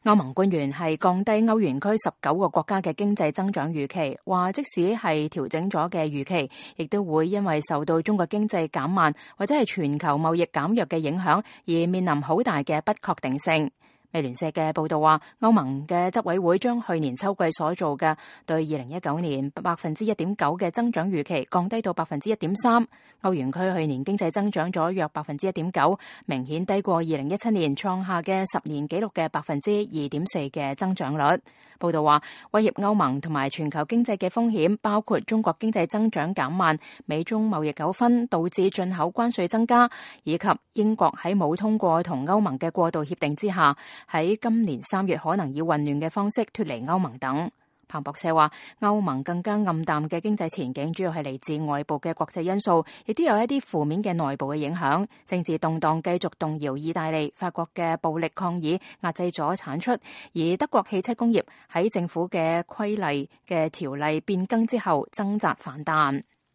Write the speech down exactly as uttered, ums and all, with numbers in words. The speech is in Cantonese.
歐盟官員係降低歐元區十九個國家嘅經濟增長預期，話即使係調整咗嘅預期，亦都會因為受到中國經濟減慢或者係全球貿易減弱嘅影響而面臨好大嘅不確定性。美聯社嘅報道話，歐盟嘅執委會將去年秋季所做嘅對二零一九年百分之一點九嘅增長預期降低到百分之一點三。歐元區去年經濟增長咗約百分之一點九，明顯低過二零一七年創下嘅十年紀錄嘅百分之二點四嘅增長率。報道話，威脅歐盟同埋全球經濟嘅風險包括中國經濟增長減慢、美中貿易糾紛導致進口關稅增加，以及英國喺冇通過同歐盟嘅過渡協定之下，喺今年三月可能以混亂嘅方式脫離歐盟等。彭博社話，歐盟更加暗淡嘅經濟前景主要係嚟自外部嘅國際因素，亦都有一啲負面嘅內部嘅影響。政治動盪繼續動搖意大利、法國嘅暴力抗議壓制咗產出，而德國汽車工業喺政府嘅規例嘅條例變更之後掙扎反彈。